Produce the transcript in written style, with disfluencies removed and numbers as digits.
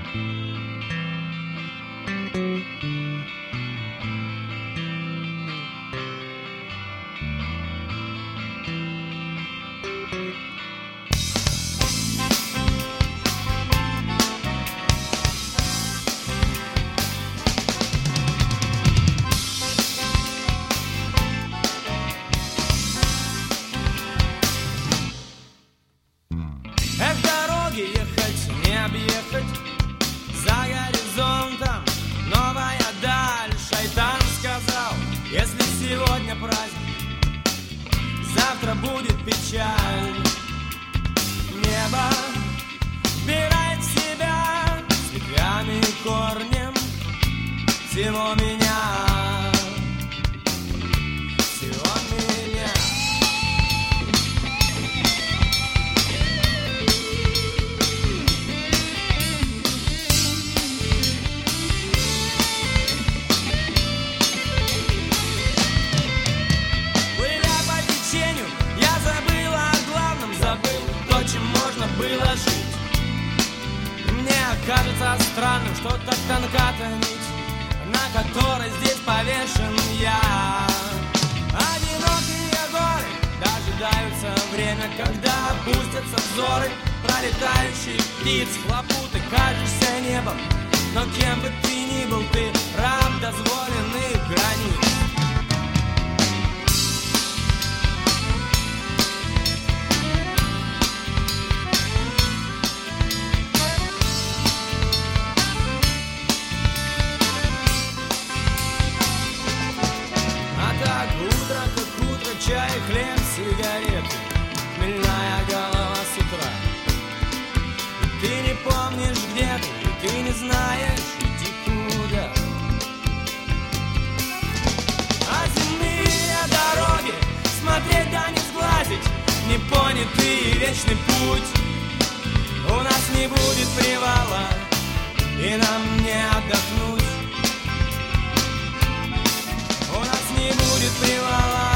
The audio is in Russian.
Ехать, не объехать, за горизонтом новая даль. Шайтан сказал, если сегодня праздник, завтра будет печаль. Небо вбирает в себя с ветвями и корнем всего меня. Было жить. Мне кажется странным, что так тонка-то нить, на которой здесь повешен я. Одинокие горы дожидаются время, когда опустятся взоры пролетающих птиц. Хлопуты, кажешься небом, но кем бы ты ни был, ты раб дозволенных границ. Чай, хлеб, сигареты, хмельная голова с утра. И ты не помнишь, где ты, и ты не знаешь, иди куда. А земные дороги смотреть да не сглазить, непонятый вечный путь. У нас не будет привала, и нам не отдохнуть. У нас не будет привала.